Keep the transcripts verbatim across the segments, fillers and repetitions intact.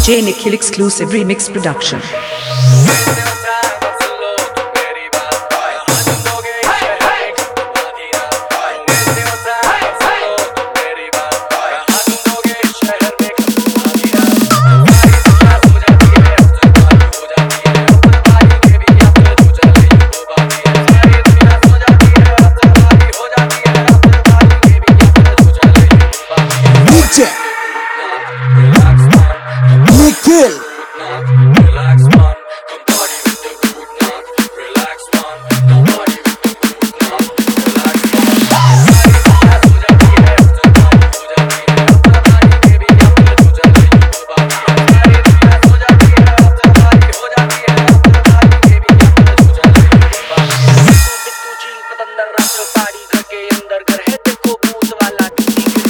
J Nikhil exclusive remix production. Nikhil relax man, come party with the good knock. Relax man, come party with the good knock. Relax man, सारी दुनिया सो जाती है, अब तो तारी के भी अब तो तारी हो जाती है, अब तो तारी के भी अब तो तारी हो जाती है, अब तो तारी हो जाती है, अब तो तारी के भी अब तो चील पतंदर रात पारी घर के अंदर घर है देखो भूत वाला किसी के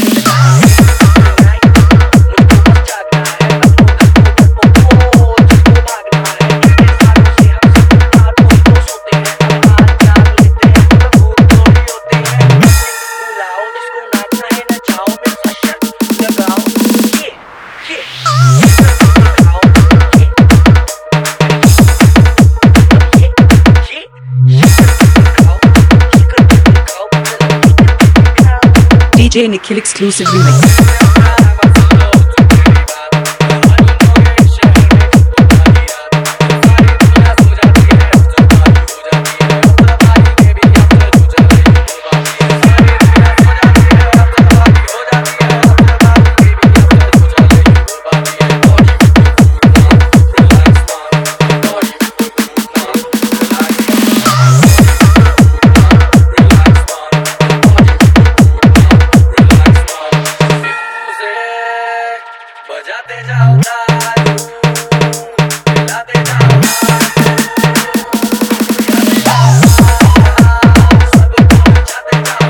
D J Nikhil exclusive remix. बजाते जाओ दारू, हिलाते जाओ सबको बजाते जाओ।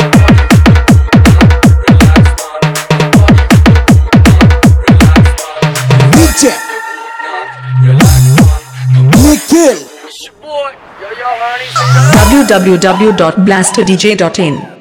Nikhil w w w dot blaster d j dot in